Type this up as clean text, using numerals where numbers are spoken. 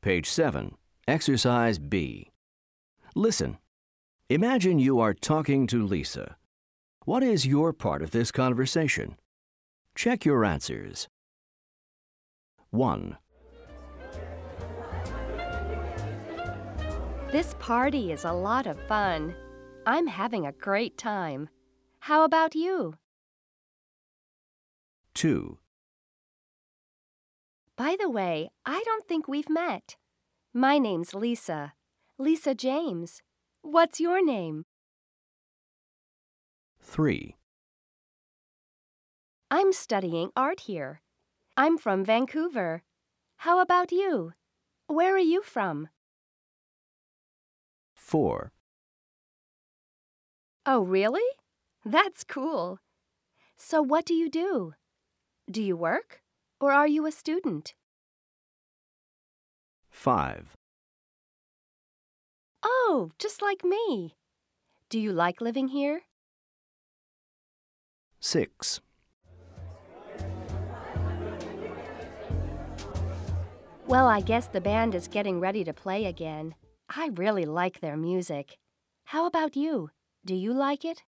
Page 7. Exercise B. Listen. Imagine you are talking to Lisa. What is your part of this conversation? Check your answers. 1, This party is a lot of fun. I'm having a great time. How about you? 2, By the way, I don't think we've met. My name's Lisa. Lisa James. What's your name? 3, I'm studying art here. I'm from Vancouver. How about you? Where are you from? 4, Oh, really? That's cool. So what do you do? Do you work? Or are you a student? 5, Oh, just like me. Do you like living here? 6. Well, I guess the band is getting ready to play again. I really like their music. How about you? Do you like it?